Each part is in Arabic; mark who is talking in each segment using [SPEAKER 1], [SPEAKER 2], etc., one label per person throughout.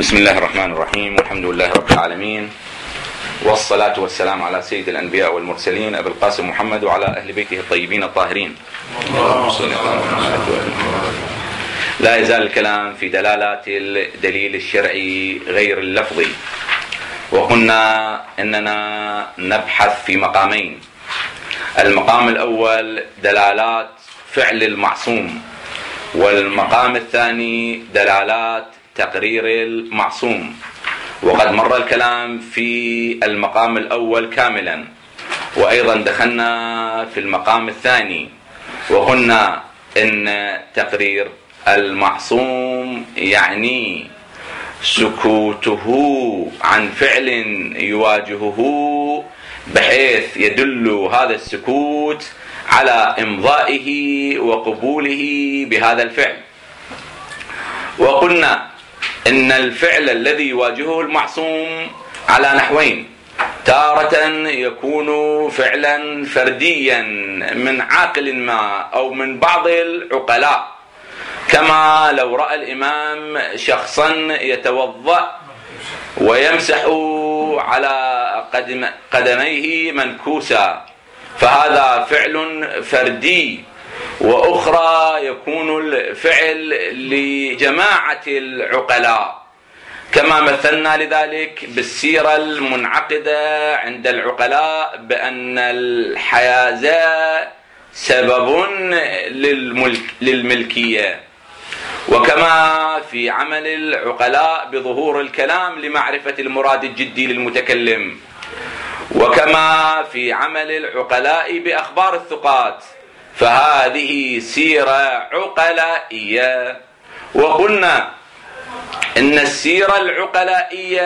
[SPEAKER 1] بسم الله الرحمن الرحيم، والحمد لله رب العالمين، والصلاة والسلام على سيد الأنبياء والمرسلين أبي القاسم محمد وعلى أهل بيته الطيبين الطاهرين. لا يزال الكلام في دلالات الدليل الشرعي غير اللفظي، وقلنا إننا نبحث في مقامين. المقام الأول دلالات فعل المعصوم، والمقام الثاني دلالات تقرير المعصوم. وقد مر الكلام في المقام الأول كاملا، وأيضا دخلنا في المقام الثاني وقلنا إن تقرير المعصوم يعني سكوته عن فعل يواجهه بحيث يدل هذا السكوت على إمضائه وقبوله بهذا الفعل. وقلنا إن الفعل الذي يواجهه المعصوم على نحوين: تارة يكون فعلا فرديا من عاقل ما أو من بعض العقلاء، كما لو رأى الإمام شخصا يتوضأ ويمسح على قدميه منكوسا، فهذا فعل فردي. وأخرى يكون الفعل لجماعة العقلاء، كما مثلنا لذلك بالسيرة المنعقدة عند العقلاء بأن الحيازة سبب للملكية، وكما في عمل العقلاء بظهور الكلام لمعرفة المراد الجدي للمتكلم، وكما في عمل العقلاء بأخبار الثقات، فهذه سيرة عقلائية. وقلنا إن السيرة العقلائية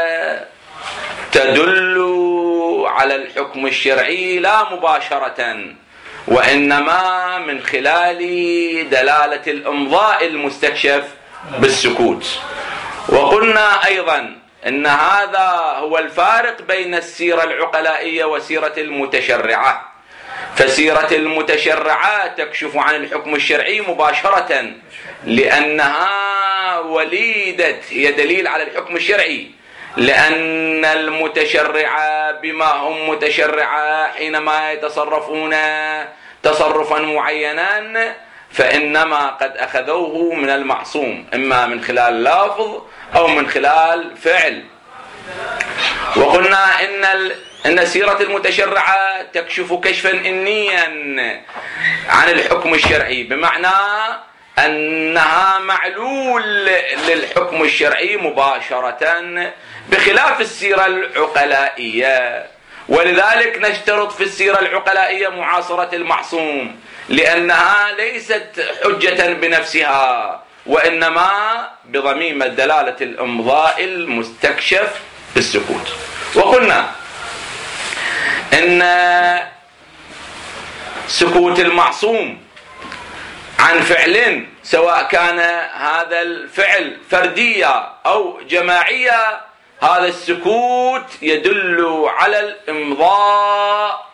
[SPEAKER 1] تدل على الحكم الشرعي لا مباشرة، وإنما من خلال دلالة الإمضاء المستكشف بالسكوت. وقلنا أيضا إن هذا هو الفارق بين السيرة العقلائية وسيرة المتشرعة. فسيرة المتشرعة تكشف عن الحكم الشرعي مباشرة، لأنها وليدة، هي دليل على الحكم الشرعي، لأن المتشرعة بما هم متشرعة حينما يتصرفون تصرفا معينا فإنما قد أخذوه من المعصوم، إما من خلال لفظ أو من خلال فعل. وقلنا إن سيرة المتشرعة تكشف كشفا إنيا عن الحكم الشرعي، بمعنى أنها معلول للحكم الشرعي مباشرة، بخلاف السيرة العقلائية. ولذلك نشترط في السيرة العقلائية معاصرة المعصوم، لأنها ليست حجة بنفسها، وإنما بضميمة دلالة الإمضاء المستكشف بالسكوت. وقلنا إن سكوت المعصوم عن فعل، سواء كان هذا الفعل فردية أو جماعية، هذا السكوت يدل على الإمضاء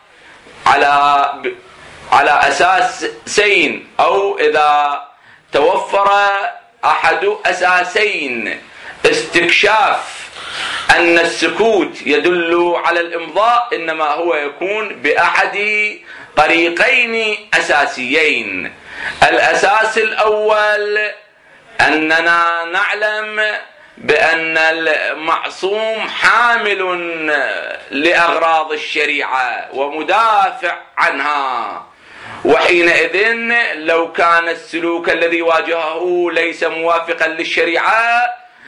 [SPEAKER 1] على أساسين، أو إذا توفر أحد أساسين: استكشاف أن السكوت يدل على الإمضاء، إنما هو يكون بأحد طريقين أساسيين. الأساس الأول أننا نعلم بأن المعصوم حامل لأغراض الشريعة ومدافع عنها، وحينئذ لو كان السلوك الذي واجهه ليس موافقا للشريعة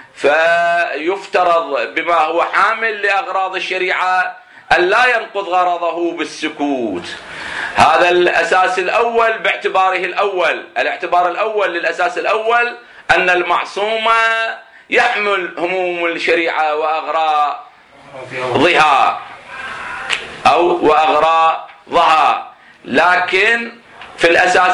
[SPEAKER 1] فيفترض بما هو حامل لأغراض الشريعة أن لا ينقض غرضه بالسكوت. هذا الأساس الأول باعتباره الأول. الاعتبار الأول للأساس الأول أن المعصوم يحمل هموم الشريعة وأغراضها، لكن في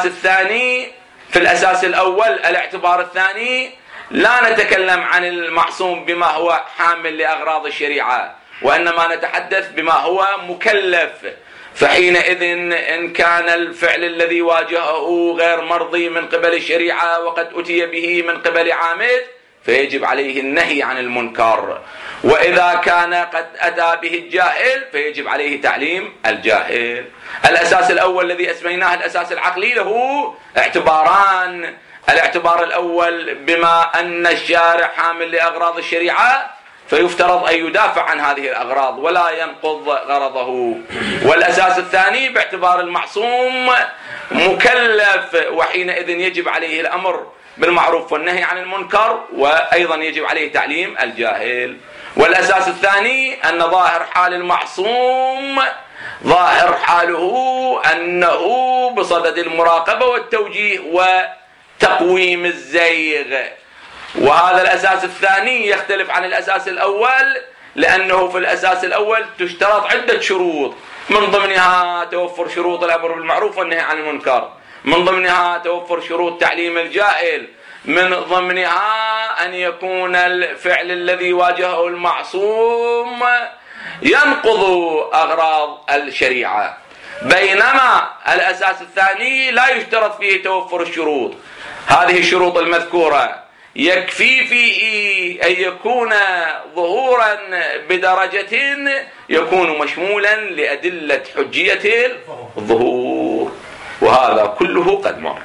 [SPEAKER 1] الأساس الأول الاعتبار الثاني لا نتكلم عن المعصوم بما هو حامل لأغراض الشريعة، وإنما نتحدث بما هو مكلف. فحينئذ إن كان الفعل الذي واجهه غير مرضي من قبل الشريعة وقد أتي به من قبل عامد، فيجب عليه النهي عن المنكر، وإذا كان قد أتى به الجاهل فيجب عليه تعليم الجاهل. الأساس الأول الذي أسميناه الأساس العقلي له اعتباران. الاعتبار الأول بما أن الشارع حامل لأغراض الشريعة فيفترض أن يدافع عن هذه الأغراض ولا ينقض غرضه. والأساس الثاني باعتبار المعصوم مكلف، وحينئذ يجب عليه الأمر بالمعروف والنهي عن المنكر، وأيضا يجب عليه تعليم الجاهل. والأساس الثاني أن ظاهر حال المعصوم ظاهر حاله أنه بصدد المراقبة والتوجيه وتقويم الزيغ، وهذا الأساس الثاني يختلف عن الأساس الأول، لأنه في الأساس الأول تشترط عدة شروط، من ضمنها توفر شروط الأمر بالمعروف والنهي عن المنكر، من ضمنها توفر شروط تعليم الجاهل، من ضمنها أن يكون الفعل الذي واجهه المعصوم ينقض أغراض الشريعة، بينما الأساس الثاني لا يشترط فيه توفر الشروط. هذه الشروط المذكورة يكفي فيه أن يكون ظهورا بدرجة يكون مشمولا لأدلة حجية الظهور، وهذا كله قد مر.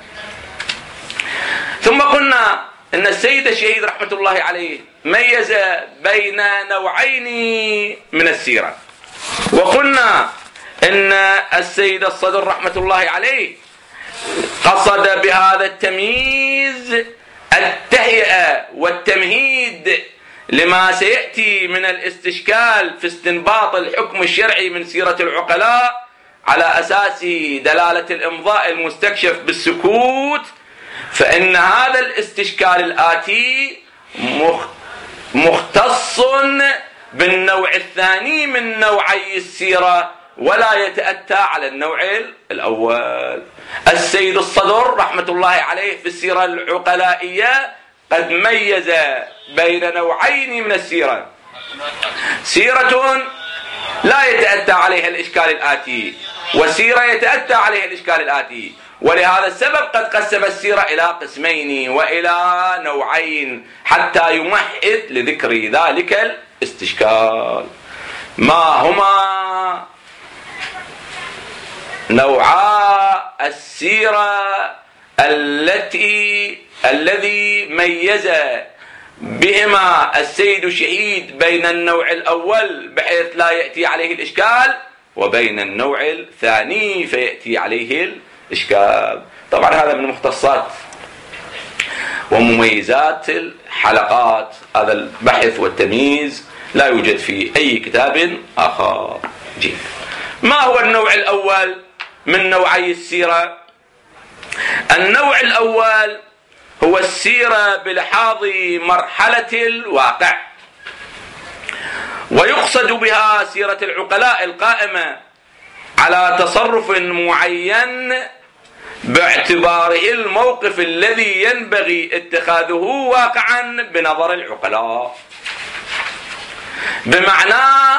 [SPEAKER 1] ثم قلنا أن السيد الشهيد رحمة الله عليه ميز بين نوعين من السيرة، وقلنا أن السيد الصدر رحمة الله عليه قصد بهذا التمييز التهيئة والتمهيد لما سيأتي من الاستشكال في استنباط الحكم الشرعي من سيرة العقلاء على أساس دلالة الإمضاء المستكشف بالسكوت. فإن هذا الاستشكال الآتي مختص بالنوع الثاني من نوعي السيرة ولا يتأتى على النوع الأول. السيد الصدر رحمة الله عليه في السيرة العقلائية قد ميز بين نوعين من السيرة: سيرة لا يتأتى عليها الإشكال الآتي، وسيرة يتأتى عليها الإشكال الآتي. ولهذا السبب قد قسم السيرة إلى قسمين وإلى نوعين حتى يمهد لذكر ذلك الاستشكال. ما هما نوعا السيرة الذي ميز بهما السيد الشهيد بين النوع الأول بحيث لا يأتي عليه الإشكال وبين النوع الثاني فيأتي عليه الإشكال؟ طبعا هذا من مختصات ومميزات الحلقات، هذا البحث والتمييز لا يوجد في أي كتاب آخر. جيد. ما هو النوع الأول من نوعي السيرة؟ النوع الأول هو السيرة بلحاظ مرحلة الواقع، ويقصد بها سيرة العقلاء القائمة على تصرف معين باعتباره الموقف الذي ينبغي اتخاذه واقعا بنظر العقلاء، بمعنى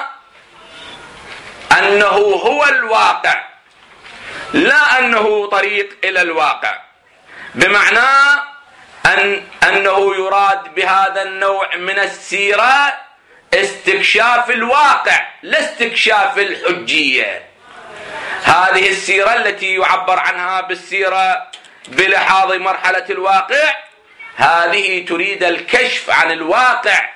[SPEAKER 1] أنه هو الواقع لا أنه طريق إلى الواقع، بمعنى أنه يراد بهذا النوع من السيرة استكشاف الواقع لا استكشاف الحجية. هذه السيرة التي يعبر عنها بالسيرة بلحاظ مرحلة الواقع هذه تريد الكشف عن الواقع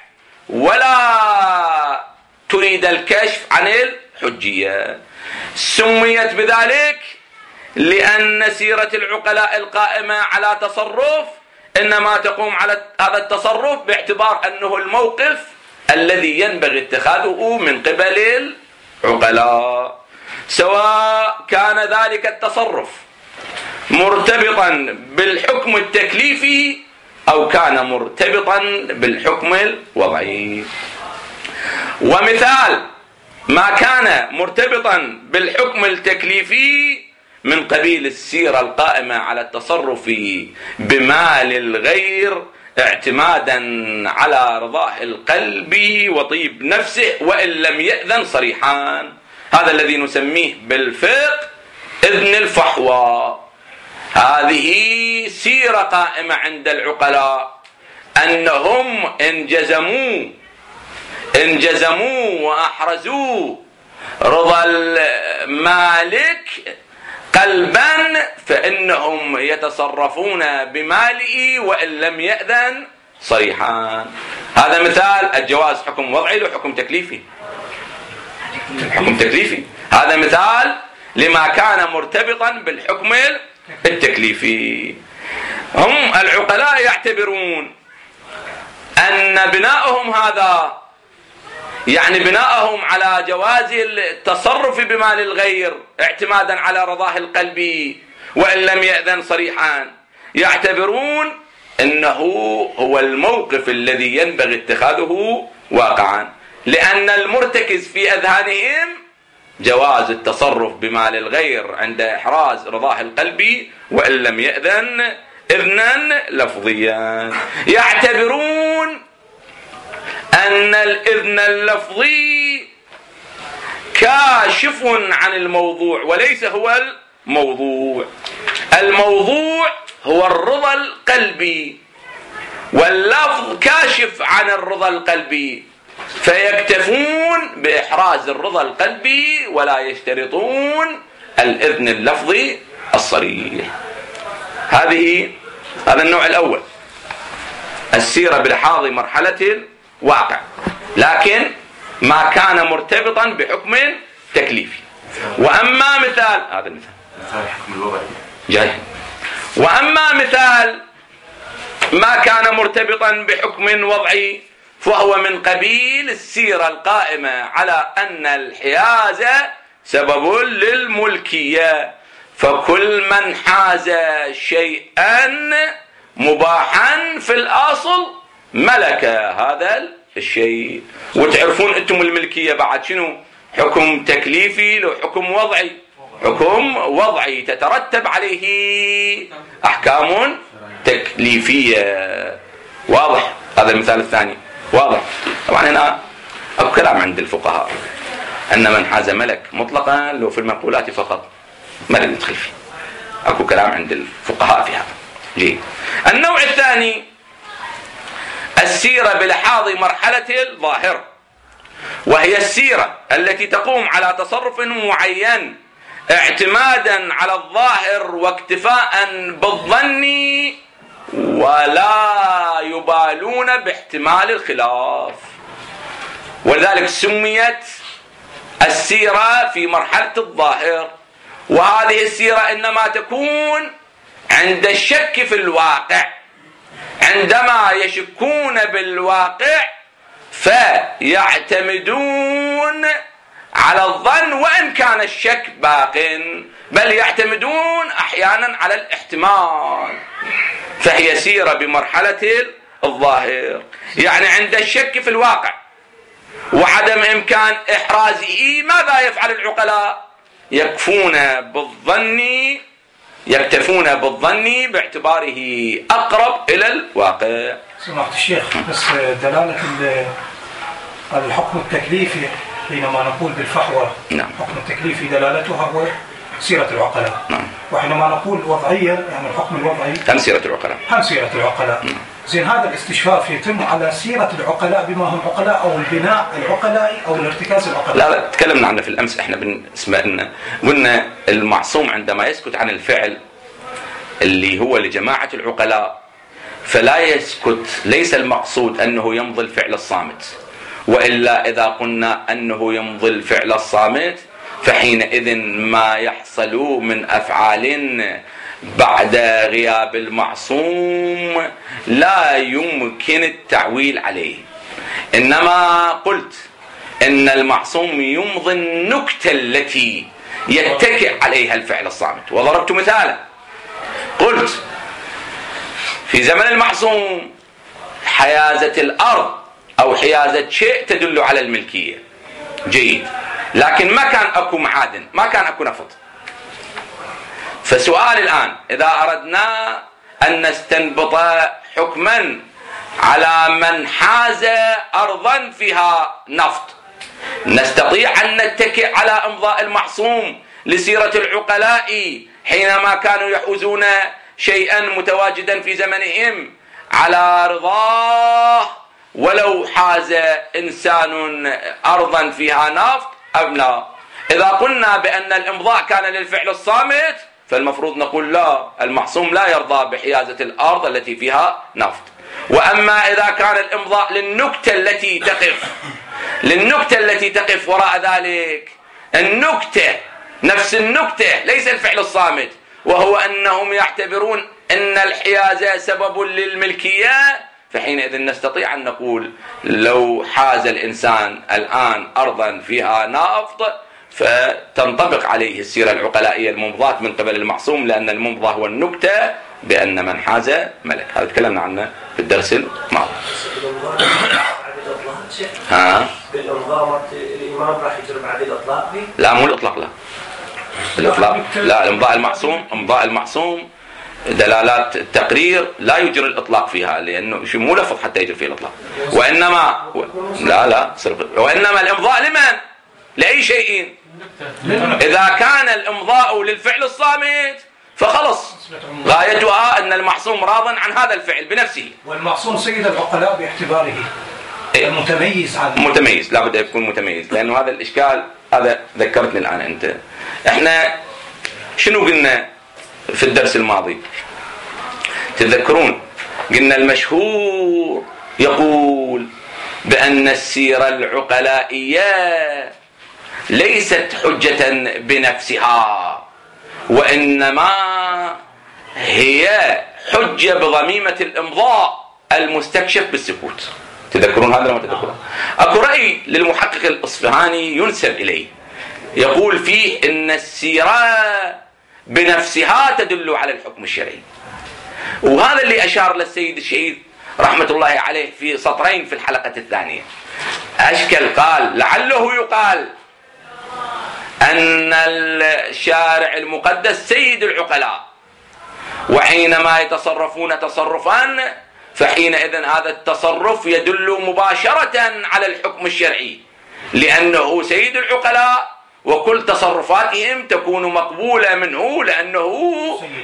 [SPEAKER 1] ولا تريد الكشف عن الحجية. سميت بذلك لأن سيرة العقلاء القائمة على تصرف إنما تقوم على هذا التصرف باعتبار أنه الموقف الذي ينبغي اتخاذه من قبل العقلاء، سواء كان ذلك التصرف مرتبطا بالحكم التكليفي أو كان مرتبطا بالحكم الوضعي. ومثال ما كان مرتبطا بالحكم التكليفي من قبيل السيرة القائمة على التصرف بمال الغير اعتمادا على رضاه القلب وطيب نفسه وإن لم يأذن صريحا، هذا الذي نسميه بالفقه إذن الفحوى. هذه سيرة قائمة عند العقلاء أنهم انجزموا وأحرزوا رضا المالك قلبا فإنهم يتصرفون بماله وإن لم يأذن صريحا. هذا مثال الجواز حكم وضعي له حكم تكليفي. حكم تكليفي، هذا مثال لما كان مرتبطا بالحكم التكليفي. هم العقلاء يعتبرون أن بناءهم هذا يعني بناءهم على جواز التصرف بمال الغير اعتمادا على رضاه القلبي وإن لم يأذن صريحا، يعتبرون أنه هو الموقف الذي ينبغي اتخاذه واقعا، لأن المرتكز في أذهانهم جواز التصرف بمال الغير عند إحراز رضاه القلبي وإن لم يأذن إذنا لفظيا. يعتبرون أن الإذن اللفظي كاشف عن الموضوع وليس هو الموضوع. الموضوع هو الرضا القلبي واللفظ كاشف عن الرضا القلبي، فيكتفون بإحراز الرضا القلبي ولا يشترطون الإذن اللفظي الصريح. هذا النوع الأول، السيرة بلحاظ مرحلة الواقع لكن ما كان مرتبطا بحكم تكليفي. وأما مثال هذا المثال حكم الوضعي جاي، وأما مثال ما كان مرتبطا بحكم وضعي فهو من قبيل السيرة القائمة على أن الحياز سبب للملكية، فكل من حاز شيئا مباحا في الأصل ملك هذا الشيء. وتعرفون أنتم الملكية بعد شنو؟ حكم تكليفي لو حكم وضعي. حكم وضعي تترتب عليه أحكام تكليفية. واضح؟ هذا المثال الثاني واضح. طبعا هنا أكو كلام عند الفقهاء أن من حاز ملك مطلقا لو في المنقولات فقط ما ندخل فيه. أكو كلام عند الفقهاء في هذا. جيد. النوع الثاني السيرة بلحاظ مرحلة الظاهر، وهي السيرة التي تقوم على تصرف معين اعتمادا على الظاهر واكتفاء بالظن ولا يبالون باحتمال الخلاف، ولذلك سميت السيرة في مرحلة الظاهر. وهذه السيرة إنما تكون عند الشك في الواقع، عندما يشكون بالواقع فيعتمدون على الظن وإن كان الشك باق، بل يعتمدون أحيانا على الاحتمال، فهي سيرة بمرحلة الظاهر، يعني عند الشك في الواقع وعدم إمكان إحرازه ماذا يفعل العقلاء؟ يكتفون بالظن باعتباره أقرب إلى الواقع.
[SPEAKER 2] سمعت الشيخ، بس دلالة الحكم التكليفي حينما نقول بالفحوى الحكم التكليفي دلالتها هو سيرة العقلاء. وحينما نقول وضعيا يعني الحكم الوضعي
[SPEAKER 1] هم سيرة العقلاء.
[SPEAKER 2] زين، هذا الاستشفاف يتم على سيرة العقلاء بما هم عقلاء أو البناء العقلائي أو الارتكاز العقلائي.
[SPEAKER 1] لا تكلمنا عنه في الأمس. احنا قلنا المعصوم عندما يسكت عن الفعل اللي هو لجماعة العقلاء فلا يسكت، ليس المقصود أنه يمضي الفعل الصامت، وإلا إذا قلنا أنه يمضي الفعل الصامت فحينئذ ما يحصل من أفعال بعد غياب المعصوم لا يمكن التعويل عليه. إنما قلت إن المعصوم يمضي النكتة التي يتكئ عليها الفعل الصامت، وضربت مثالا قلت في زمن المعصوم حيازة الأرض أو حيازة شيء تدل على الملكية. جيد، لكن ما كان أكو معادن، ما كان أكو نفط. فسؤال الآن إذا أردنا أن نستنبط حكما على من حاز أرضا فيها نفط، نستطيع أن نتكئ على إمضاء المعصوم لسيرة العقلاء حينما كانوا يحوزون شيئا متواجدا في زمنهم على رضاه ولو حاز إنسان أرضا فيها نفط أم لا. إذا قلنا بأن الإمضاء كان للفعل الصامت فالمفروض نقول لا، المعصوم لا يرضى بحيازة الأرض التي فيها نفط. وأما إذا كان الإمضاء للنكتة التي تقف وراء ذلك، النكتة نفس النكتة ليس الفعل الصامت، وهو أنهم يعتبرون أن الحيازة سبب للملكية، فحينئذ نستطيع أن نقول لو حاز الإنسان الآن أرضا فيها نفط فتنطبق عليه السيرة العقلائية الممضاة من قبل المعصوم، لأن الممضى هو النكتة بأن من حاز ملك. هذا تكلمنا عنه في الدرس الماضي.
[SPEAKER 3] بالإمضاء الإمام راح يجرب عليه الإطلاق؟
[SPEAKER 1] لا، مو الإطلاق، الإطلاق لا. إمضاء المعصوم دلالات التقرير لا يجري الإطلاق فيها، لأنه مو لفظ حتى يجري فيه الإطلاق. وإنما الإمضاء لمن؟ لأي شيء. إذا كان الإمضاء للفعل الصامت فخلص غايتها أن المعصوم راض عن هذا الفعل بنفسه.
[SPEAKER 2] والمعصوم سيد العقلاء باعتباره المتميز عنه.
[SPEAKER 1] متميز، لا بد يكون متميز، لأنه هذا الإشكال هذا ذكرتني الآن أنت. إحنا شنو قلنا في الدرس الماضي؟ تذكرون قلنا المشهور يقول بأن السيرة العقلائية ليست حجة بنفسها، وإنما هي حجة بضميمة الإمضاء المستكشف بالسكوت. تذكرون هذا لما تذكرون؟ أكو رأي للمحقق الإصفهاني ينسب إليه يقول فيه إن السيرة بنفسها تدل على الحكم الشرعي، وهذا اللي أشار للسيد الشهيد رحمة الله عليه في سطرين في الحلقة الثانية. أشكل قال لعله يقال أن الشارع المقدس سيد العقلاء، وحينما يتصرفون تصرفا فحينئذ هذا التصرف يدل مباشرة على الحكم الشرعي، لأنه سيد العقلاء وكل تصرفاتهم تكون مقبولة منه لأنه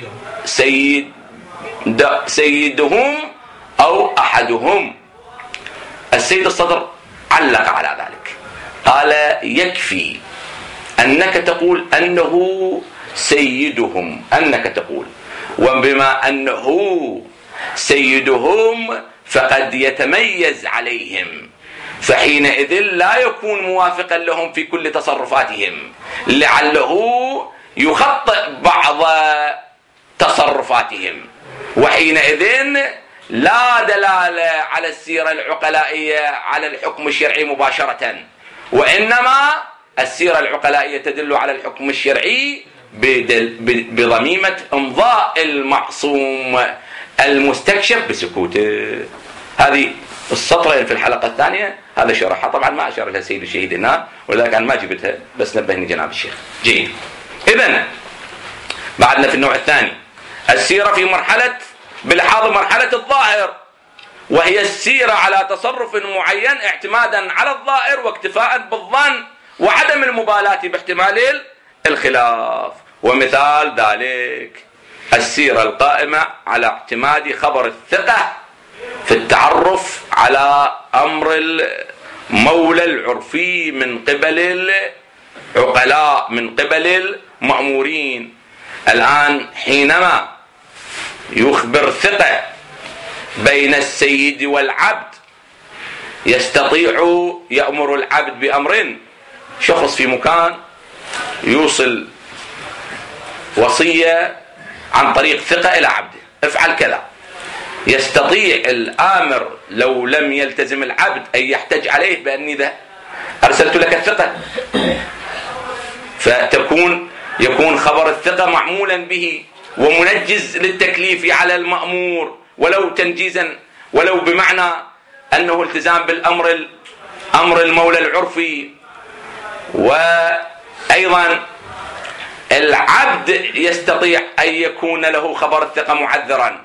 [SPEAKER 1] سيدهم أو أحدهم. السيد الصدر علق على ذلك، قال يكفي أنك تقول أنه سيدهم، أنك تقول، وبما أنه سيدهم فقد يتميز عليهم، فحينئذ لا يكون موافقا لهم في كل تصرفاتهم، لعله يخطئ بعض تصرفاتهم، وحينئذ لا دلالة على السيرة العقلائية على الحكم الشرعي مباشرة، وإنما السيرة العقلائية تدل على الحكم الشرعي بضميمة إمضاء المعصوم المستكشف بسكوته. هذه السطرين في الحلقة الثانية هذا شرحها، طبعا ما أشار لها السيد الشهيد هنا ولذلك أنا ما جبتها، بس نبهني جناب الشيخ. جيد. إذن بعدنا في النوع الثاني السيرة في بلحاظ مرحلة الظاهر، وهي السيرة على تصرف معين اعتمادا على الظاهر واكتفاء بالظن وعدم المبالاة باحتمال الخلاف. ومثال ذلك السيرة القائمة على اعتماد خبر الثقة في التعرف على أمر المولى العرفي من قبل العقلاء من قبل المأمورين. الآن حينما يخبر ثقة بين السيد والعبد يستطيع يأمر العبد بأمر، شخص في مكان يوصل وصية عن طريق ثقة إلى عبده افعل كذا، يستطيع الآمر لو لم يلتزم العبد أن يحتج عليه بأني ذا أرسلت لك الثقة، يكون خبر الثقة معمولا به ومنجز للتكليف على المأمور، ولو تنجيزا ولو بمعنى أنه التزام بالأمر أمر المولى العرفي. وأيضا العبد يستطيع أن يكون له خبر الثقة معذرا،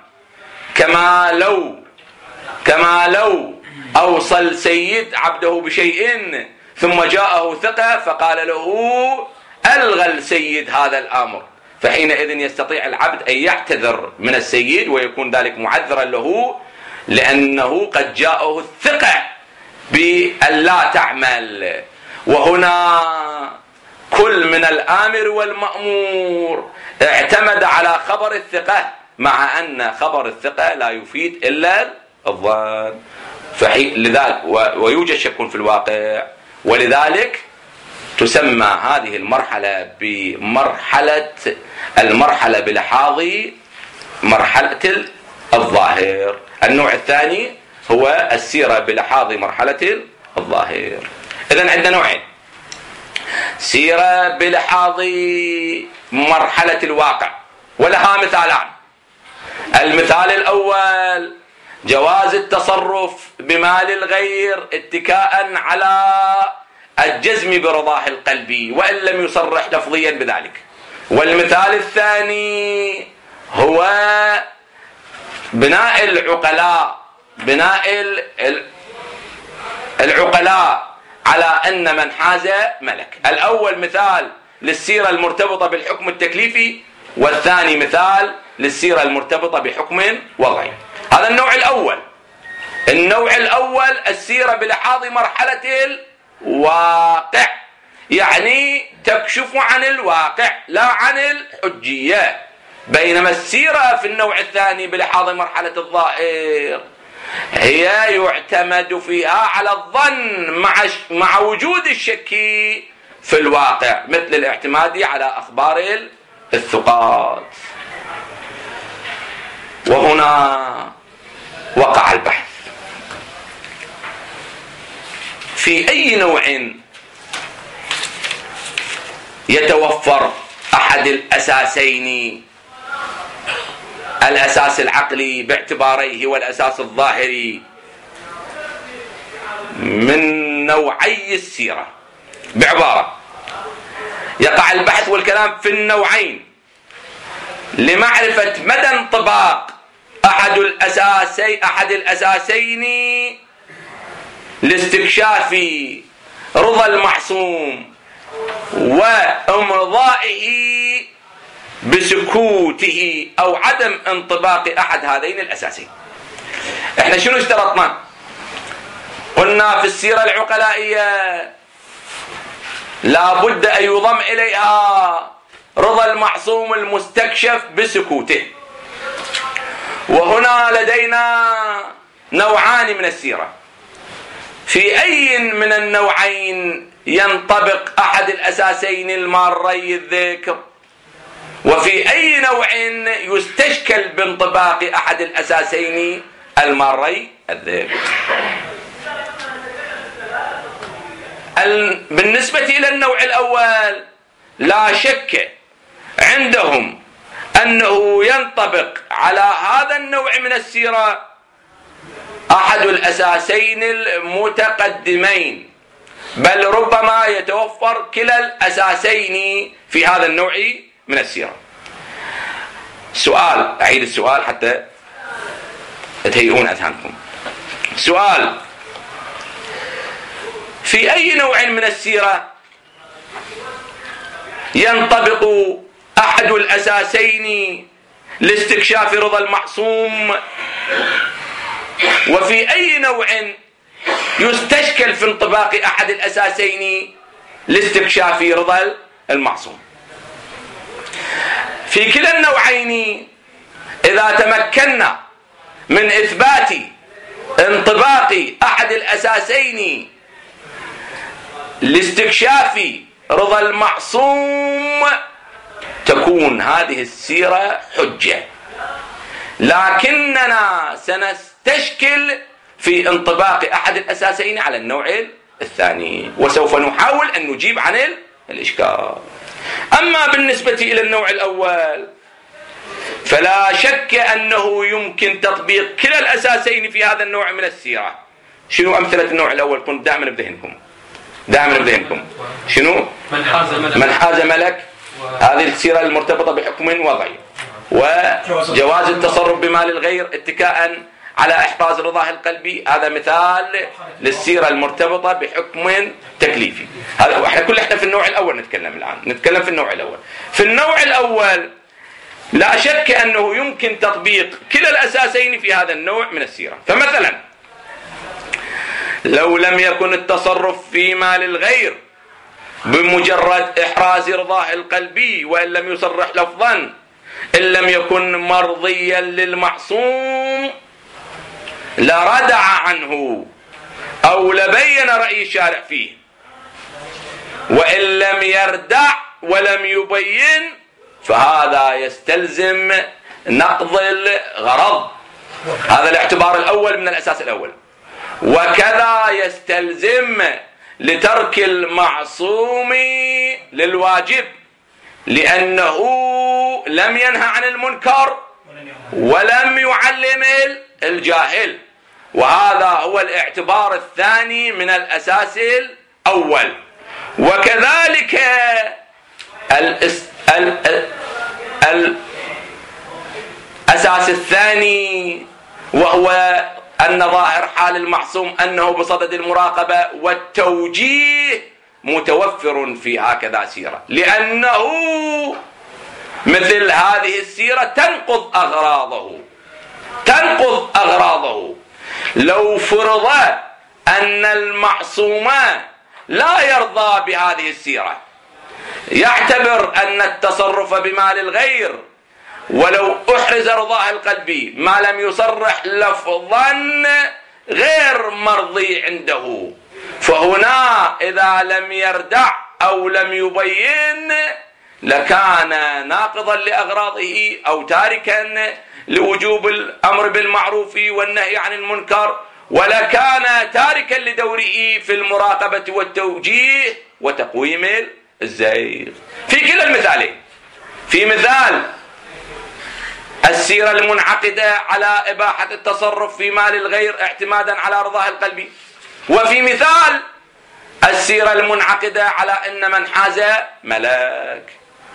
[SPEAKER 1] كما لو أوصل سيد عبده بشيء ثم جاءه ثقة فقال له ألغى السيد هذا الأمر، فحينئذ يستطيع العبد أن يعتذر من السيد ويكون ذلك معذرا له لأنه قد جاءه الثقة بأن لا تعمل. وهنا كل من الآمر والمأمور اعتمد على خبر الثقة، مع أن خبر الثقة لا يفيد إلا الظن، لذلك ويوجد شك في الواقع، ولذلك تسمى هذه المرحلة المرحلة بلحاظ مرحلة الظاهر. النوع الثاني هو السيرة بلحاظ مرحلة الظاهر. إذن عندنا نوعين: سيرة بلحاظ مرحلة الواقع، ولها مثالان. المثال الأول جواز التصرف بمال الغير اتكاء على الجزم برضاه القلبي وإن لم يصرح لفظيا بذلك. والمثال الثاني هو بناء العقلاء على أن من حاز ملك. الأول مثال للسيرة المرتبطة بالحكم التكليفي، والثاني مثال للسيرة المرتبطة بحكم وضعي. هذا النوع الأول. النوع الأول السيرة بلحاظ مرحلة الواقع، يعني تكشف عن الواقع لا عن الحجية. بينما السيرة في النوع الثاني بلحاظ مرحلة الظاهر هي يعتمد فيها على الظن مع وجود الشك في الواقع، مثل الاعتماد على أخبار الثقات. وهنا وقع البحث في أي نوع يتوفر أحد الأساسين، الأساس العقلي باعتباريه والأساس الظاهري، من نوعي السيرة. بعبارة، يقع البحث والكلام في النوعين لمعرفة مدى انطباق أحد الأساسين لاستكشاف رضا المعصوم وامضائه بسكوته أو عدم انطباق أحد هذين الأساسين. احنا شنو اشترطنا؟ قلنا في السيرة العقلائية لا بد أن يضم إليها رضا المعصوم المستكشف بسكوته. وهنا لدينا نوعان من السيرة، في أي من النوعين ينطبق أحد الأساسين الماري الذكر، وفي أي نوع يستشكل بانطباق أحد الأساسين الماري الذكر. بالنسبة إلى النوع الأول لا شك عندهم أنه ينطبق على هذا النوع من السيرة أحد الأساسين المتقدمين، بل ربما يتوفر كلا الأساسين في هذا النوع من السيرة. سؤال، أعيد السؤال حتى تهيئون أذهانكم. سؤال: في أي نوع من السيرة ينطبق أحد الأساسين لاستكشاف رضا المعصوم، وفي أي نوع يستشكل في انطباق أحد الأساسين لاستكشاف رضا المعصوم؟ في كلا النوعين إذا تمكنا من إثبات انطباق أحد الأساسين لاستكشاف رضا المعصوم تكون هذه السيرة حجة، لكننا سنستشكل في انطباق أحد الأساسين على النوع الثاني، وسوف نحاول أن نجيب عن الإشكال. أما بالنسبة إلى النوع الأول فلا شك أنه يمكن تطبيق كلا الأساسين في هذا النوع من السيرة. شنو أمثلة النوع الأول؟ كنت دائما بذهنكم شنو؟ من حاز ملك، هذه السيرة المرتبطة بحكم وضعي، وجواز التصرف بمال الغير اتكاء على إحراز رضاه القلبي، هذا مثال للسيرة المرتبطة بحكم تكليفي. هذا احنا في النوع الأول نتكلم الآن، نتكلم في النوع الأول. في النوع الأول لا شك أنه يمكن تطبيق كلا الأساسين في هذا النوع من السيرة. فمثلا لو لم يكن التصرف في مال الغير بمجرد إحراز رضاه القلبي وإن لم يصرح لفظا، إن لم يكن مرضيا للمعصوم لردع عنه أو لبين رأي الشارع فيه، وإن لم يردع ولم يبين فهذا يستلزم نقض الغرض. هذا الاعتبار الأول من الأساس الأول. وكذا يستلزم لترك المعصوم للواجب، لأنه لم ينهى عن المنكر ولم يعلم الجاهل، وهذا هو الاعتبار الثاني من الأساس الأول. وكذلك الأساس الثاني وهو أن ظاهر حال المعصوم أنه بصدد المراقبة والتوجيه متوفر في هكذا سيرة، لأنه مثل هذه السيرة تنقض أغراضه. لو فرض أن المعصوم لا يرضى بهذه السيرة، يعتبر أن التصرف بمال الغير ولو أحرز رضاه القلبي ما لم يصرح لفظا غير مرضي عنده، فهنا إذا لم يردع أو لم يبين لكان ناقضا لأغراضه أو تاركا لوجوب الأمر بالمعروف والنهي عن المنكر، ولكان تاركا لدوره في المراقبة والتوجيه وتقويم الزيغ. في كلا المثالين، في مثال السيرة المنعقدة على إباحة التصرف في مال الغير اعتمادا على رضاه القلبي، وفي مثال السيرة المنعقدة على أن من حاز ملاك.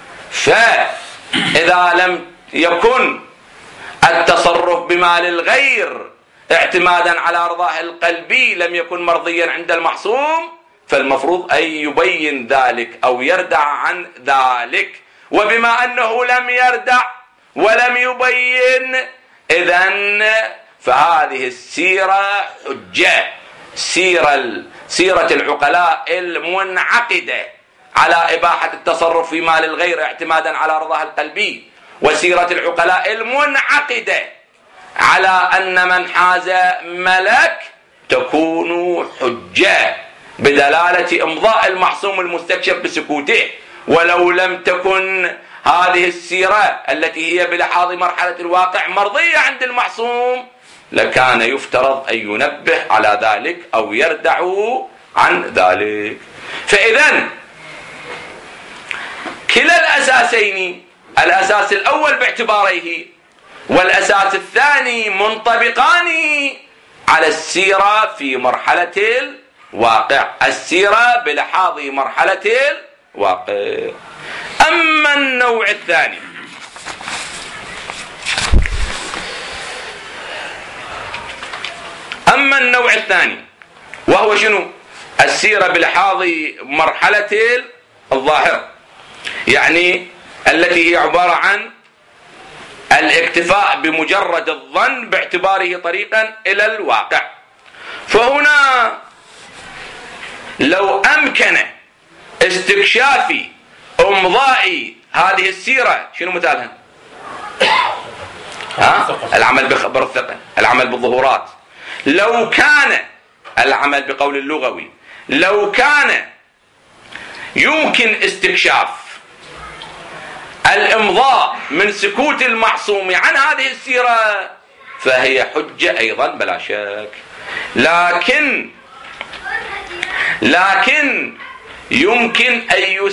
[SPEAKER 1] فإذا لم يكن التصرف بمال الغير اعتمادا على رضاه القلبي لم يكن مرضيا عند المعصوم، فالمفروض أن يبين ذلك أو يردع عن ذلك. وبما أنه لم يردع ولم يبين، إذن فهذه السيرة حجة، سيرة العقلاء المنعقدة على إباحة التصرف في مال الغير اعتمادا على رضاه القلبي، وسيرة العقلاء المنعقدة على أن من حاز ملك تكون حجة بدلالة إمضاء المعصوم المستكشف بسكوته. ولو لم تكن هذه السيرة التي هي بلحاظ مرحلة الواقع مرضية عند المعصوم لكان يفترض أن ينبه على ذلك أو يردع عن ذلك. فإذن كلا الأساسين، الأساس الأول باعتباريه والأساس الثاني منطبقان على السيرة في مرحلة الواقع، السيرة بلحاظ مرحلة الواقع. أما النوع الثاني وهو شنو؟ السيرة بلحاظ مرحلة الظاهر، يعني التي هي عبارة عن الاكتفاء بمجرد الظن باعتباره طريقا إلى الواقع. فهنا لو أمكن استكشاف امضاء هذه السيرة، شنو مثالها؟ العمل بخبر الثقة، العمل بالظهورات. لو كان العمل بقول اللغوي، لو كان يمكن استكشاف الامضاء من سكوت المعصوم عن هذه السيرة فهي حجة أيضا بلا شك. لكن يمكن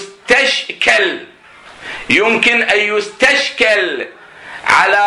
[SPEAKER 1] أن يستشكل على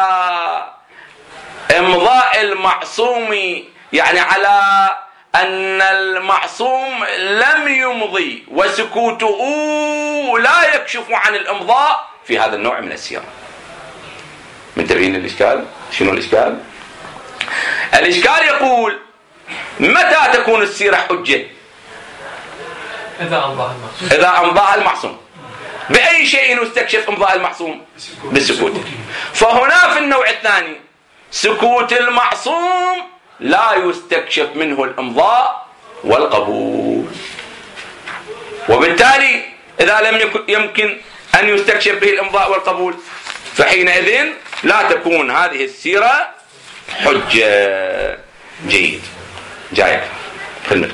[SPEAKER 1] إمضاء المعصوم، يعني على أن المعصوم لم يمضي وسكوته لا يكشف عن الإمضاء في هذا النوع من السيرة. منتبهين الإشكال؟ شنو الإشكال؟ الإشكال يقول متى تكون السيرة حجة؟
[SPEAKER 3] إذا أمضاها المعصوم.
[SPEAKER 1] بأي شيء يستكشف إمضاء المعصوم؟ بالسكوت. فهنا في النوع الثاني سكوت المعصوم لا يستكشف منه الإمضاء والقبول، وبالتالي إذا لم يمكن أن يستكشف به الإمضاء والقبول فحينئذ لا تكون هذه السيرة حجة. جيد. جايك خلنا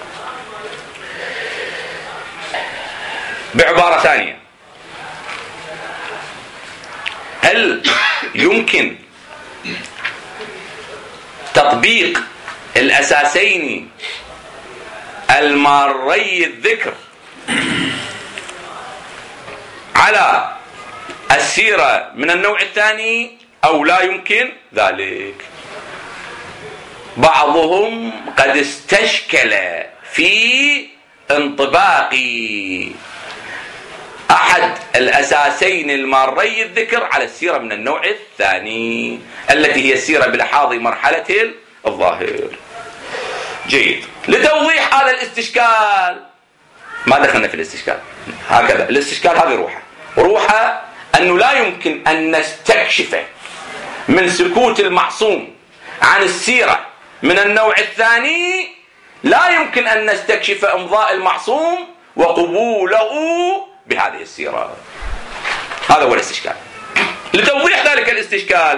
[SPEAKER 1] بعبارة ثانية، هل يمكن تطبيق الأساسين الماري الذكر على السيرة من النوع الثاني أو لا يمكن ذلك؟ بعضهم قد استشكل في انطباق أحد الأساسين الماري الذكر على السيرة من النوع الثاني التي هي السيرة بلحاظ مرحلة الظاهر. جيد. لتوضيح هذا الاستشكال، ما دخلنا في الاستشكال، هكذا الاستشكال هذه روحه أنه لا يمكن أن نستكشف من سكوت المعصوم عن السيرة من النوع الثاني، لا يمكن أن نستكشف إمضاء المعصوم وقبوله بهذه السيرة. هذا هو الاستشكال. لتوضيح ذلك الاستشكال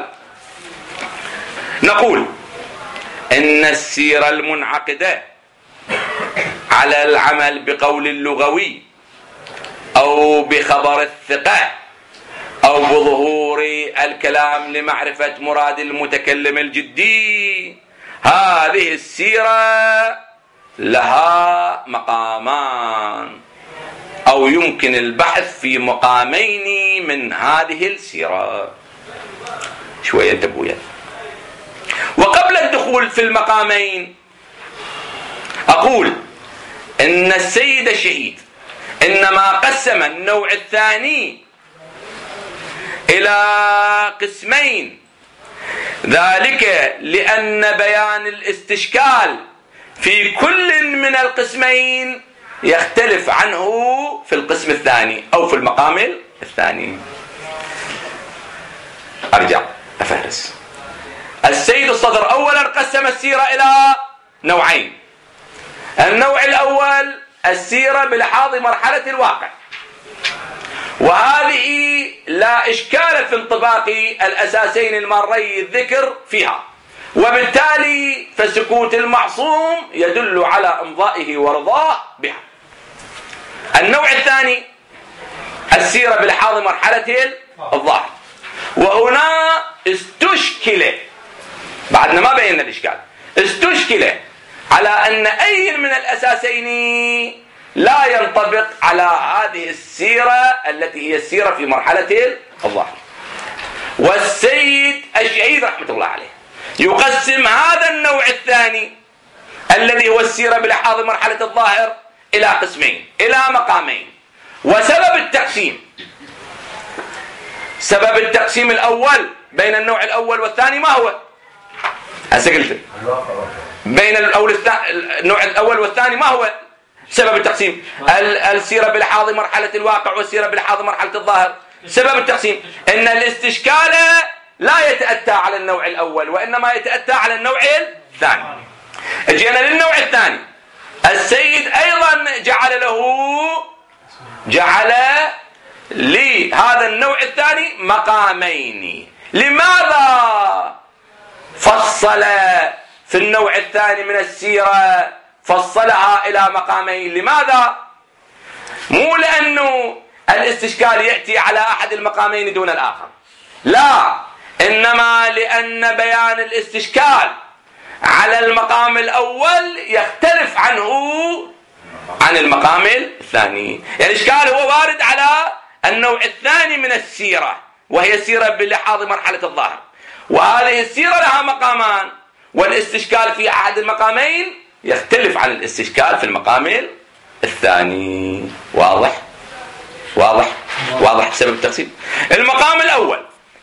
[SPEAKER 1] نقول إن السيرة المنعقدة على العمل بقول اللغوي أو بخبر الثقة أو بظهور الكلام لمعرفة مراد المتكلم الجدي، هذه السيرة لها مقامان، أو يمكن البحث في مقامين من هذه السيرة. شوية انتبهوا. وقبل الدخول في المقامين أقول إن السيد الشهيد إنما قسم النوع الثاني إلى قسمين، ذلك لأن بيان الاستشكال في كل من القسمين يختلف عنه في القسم الثاني أو في المقام الثاني. أرجع أفهرس. السيد الصدر أولا قسم السيرة إلى نوعين. النوع الأول السيرة بلحاظ مرحلة الواقع، وهذه لا إشكال في انطباق الأساسين الماري الذكر فيها، وبالتالي فسكوت المعصوم يدل على إمضائه ورضاه بها. النوع الثاني السيرة بلحاظ مرحلة الظاهر، وهنا استشكل بعدنا ما بينا الإشكال، استشكل على أن أي من الأساسين لا ينطبق على هذه السيرة التي هي السيرة في مرحلة الظاهر. والسيد الشهيد رحمة الله عليه يقسم هذا النوع الثاني الذي هو السيرة بلحاظ مرحلة الظاهر إلى قسمين، إلى مقامين. وسبب التقسيم، سبب التقسيم الأول بين النوع الأول والثاني ما هو؟ أسألت بين النوع الأول والثاني ما هو سبب التقسيم؟ السيرة بلحاظ مرحلة الواقع والسيرة بلحاظ مرحلة الظاهر. سبب التقسيم أن الاستشكال لا يتأتى على النوع الأول وإنما يتأتى على النوع الثاني. جينا للنوع الثاني، السيد أيضا جعل لهذا النوع الثاني مقامين. لماذا فصل في النوع الثاني من السيرة فصلها إلى مقامين؟ لماذا؟ مو لأنه الاستشكال يأتي على أحد المقامين دون الآخر، لا، إنما لأن بيان الاستشكال على المقام الأول يختلف عنه عن المقام الثاني. يعني الإشكال هو وارد على النوع الثاني من السيرة وهي السيرة بلحاظ مرحلة الظاهر، وهذه السيرة لها مقامان، والاستشكال في أحد المقامين يختلف عن الاستشكال في المقام الثاني. واضح؟ واضح؟ واضح سبب التقسيم. المقام الأول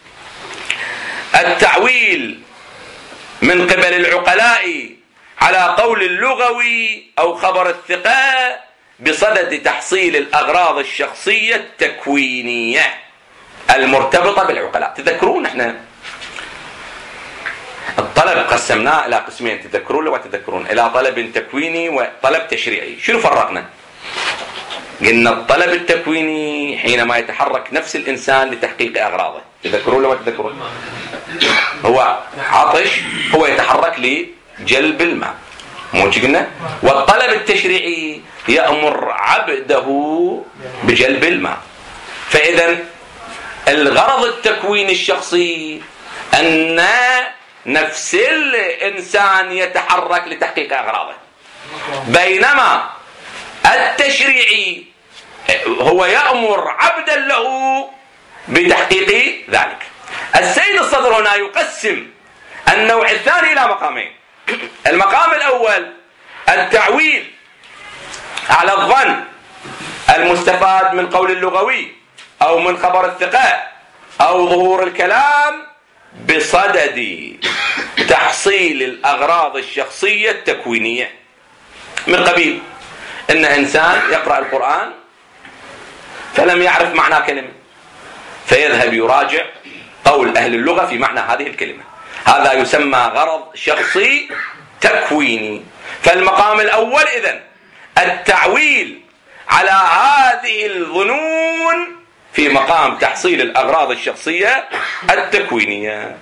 [SPEAKER 1] التعويل من قبل العقلاء على قول اللغوي أو خبر الثقة بصدد تحصيل الأغراض الشخصية التكوينية المرتبطة بالعقلاء. تذكرون احنا الطلب قسمناه إلى قسمين، تذكرون لو تذكرون، إلى طلب تكويني وطلب تشريعي. شنو فرقنا؟ قلنا الطلب التكويني حينما يتحرك نفس الإنسان لتحقيق أغراضه، تذكرون لو تذكرون، هو عطش، هو يتحرك لجلب الماء، مو قلنا؟ والطلب التشريعي يأمر عبده بجلب الماء. فإذا الغرض التكويني الشخصي أن نفس الإنسان يتحرك لتحقيق أغراضه، بينما التشريعي هو يأمر عبدا له بتحقيق ذلك. السيد الصدر هنا يقسم النوع الثاني إلى مقامين. المقام الأول التعويل على الظن المستفاد من قول اللغوي أو من خبر الثقة أو ظهور الكلام بصدد تحصيل الأغراض الشخصية التكوينية، من قبيل إن إنسان يقرأ القرآن فلم يعرف معنى كلمة فيذهب يراجع قول أهل اللغة في معنى هذه الكلمة، هذا يسمى غرض شخصي تكويني. فالمقام الأول إذن التعويل على هذه الظنون في مقام تحصيل الأغراض الشخصية التكوينية.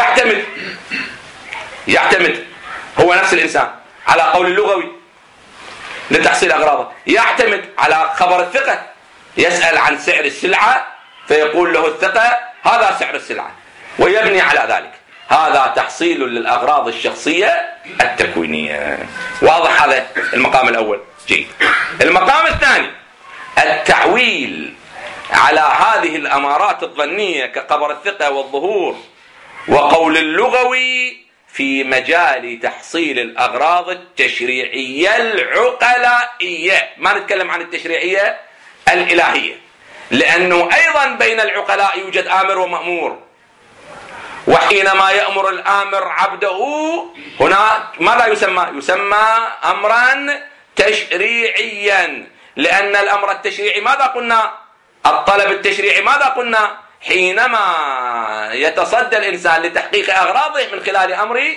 [SPEAKER 1] يعتمد هو نفس الإنسان على قول اللغوي لتحصيل أغراضه، يعتمد على خبر الثقة، يسأل عن سعر السلعة فيقول له الثقة هذا سعر السلعة ويبني على ذلك، هذا تحصيل للأغراض الشخصية التكوينية. واضح هذا المقام الأول؟ جيد. المقام الثاني التعويل على هذه الأمارات الظنية كخبر الثقة والظهور وقول اللغوي في مجال تحصيل الأغراض التشريعية العقلائية. ما نتكلم عن التشريعية الإلهية، لأنه أيضا بين العقلاء يوجد آمر ومأمور، وحينما يأمر الآمر عبده هنا ماذا يسمى أمرا تشريعيا، لأن الأمر التشريعي ماذا قلنا؟ الطلب التشريعي ماذا قلنا؟ حينما يتصدى الإنسان لتحقيق أغراضه من خلال أمر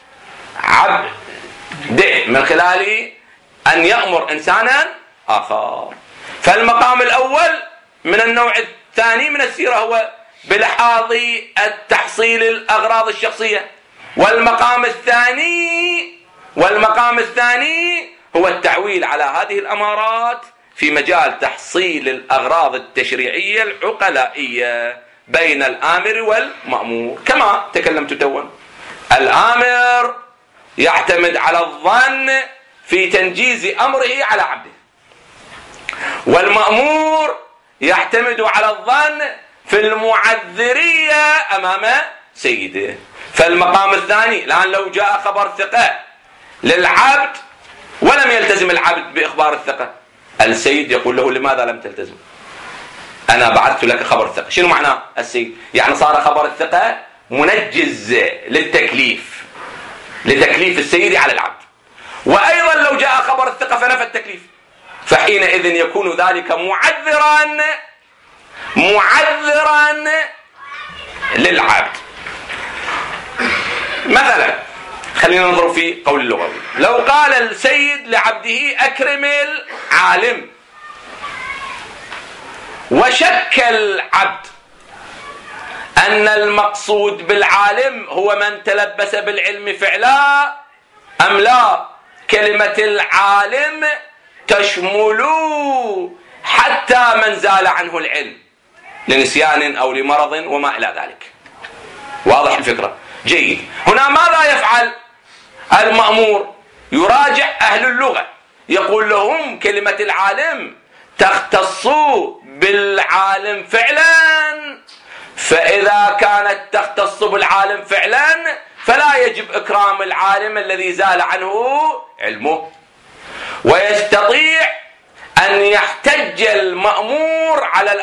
[SPEAKER 1] عبده، من خلال أن يأمر إنسانا آخر. فالمقام الأول من النوع الثاني من السيرة هو بلحاظ التحصيل الأغراض الشخصية، والمقام الثاني هو التعويل على هذه الأمارات في مجال تحصيل الأغراض التشريعية العقلائية بين الآمر والمأمور. كما تكلمت توا، الآمر يعتمد على الظن في تنجيز أمره على عبده، والمأمور يعتمد على الظن في المعذرية أمام سيده. فالمقام الثاني الآن لو جاء خبر ثقة للعبد ولم يلتزم العبد بإخبار الثقة، السيد يقول له لماذا لم تلتزم؟ أنا بعثت لك خبر الثقة. شنو معنى السيد؟ يعني صار خبر الثقة منجز لتكليف السيد على العبد. وأيضا لو جاء خبر الثقة فنفى التكليف، فحينئذ يكون ذلك معذرا للعبد. مثلا خلينا ننظر في قول اللغوي، لو قال السيد لعبده أكرم العالم، وشك العبد أن المقصود بالعالم هو من تلبس بالعلم فعلا أم لا، كلمة العالم تشمل حتى من زال عنه العلم لنسيان أو لمرض وما إلى ذلك. واضح الفكرة؟ جيد. هنا ماذا يفعل المأمور؟ يراجع أهل اللغة، يقول لهم كلمة العالم تختص بالعالم فعلا، فإذا كانت تختص بالعالم فعلا فلا يجب إكرام العالم الذي زال عنه علمه. ويستطيع أن يحتج المأمور على